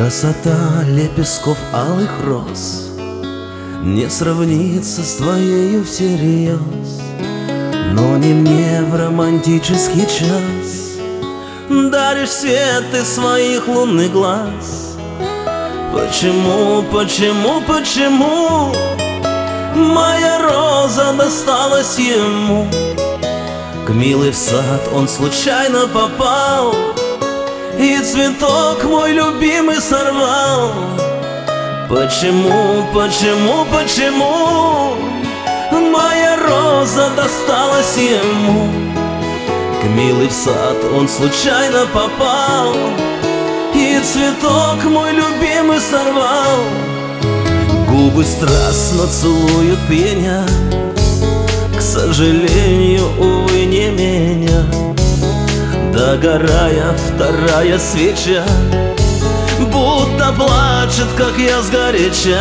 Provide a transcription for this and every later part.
Красота лепестков алых роз не сравнится с твоею всерьез, но не мне в романтический час даришь свет из своих лунных глаз. Почему, почему, почему моя роза досталась ему? К милый в сад он случайно попал и цветок мой любимый сорвал. Почему, почему, почему моя роза досталась ему? К милый в сад он случайно попал и цветок мой любимый сорвал. Губы страстно целуют пьяня, к сожалению, увы, не меня. Догорая вторая свеча, будто плачет, как я сгоряча.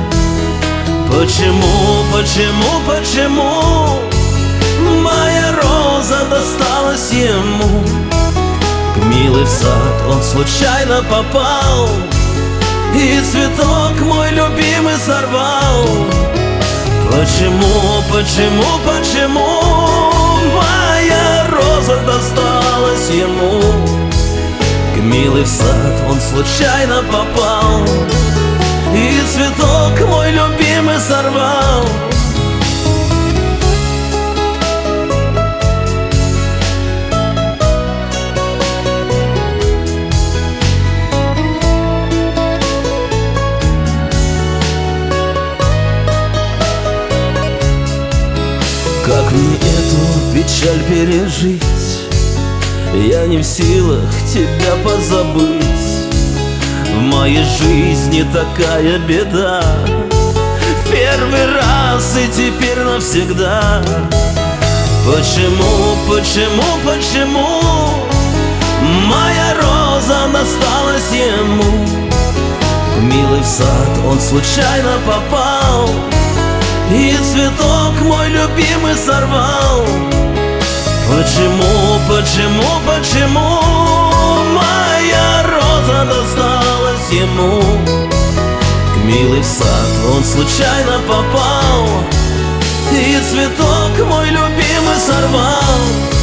Почему, почему, почему моя роза досталась ему? К милый в сад он случайно попал и цветок мой любимый сорвал. Почему, почему, почему моя роза досталась ему? К милый в сад он случайно попал и цветок мой любимый сорвал. Как мне эту печаль пережить? Я не в силах тебя позабыть. В моей жизни такая беда, первый раз и теперь навсегда. Почему, почему, почему моя роза досталась ему? Милый в сад он случайно попал и цветок мой любимый сорвал. Почему, почему, почему моя роза досталась ему? К милый в сад он случайно попал и цветок мой любимый сорвал.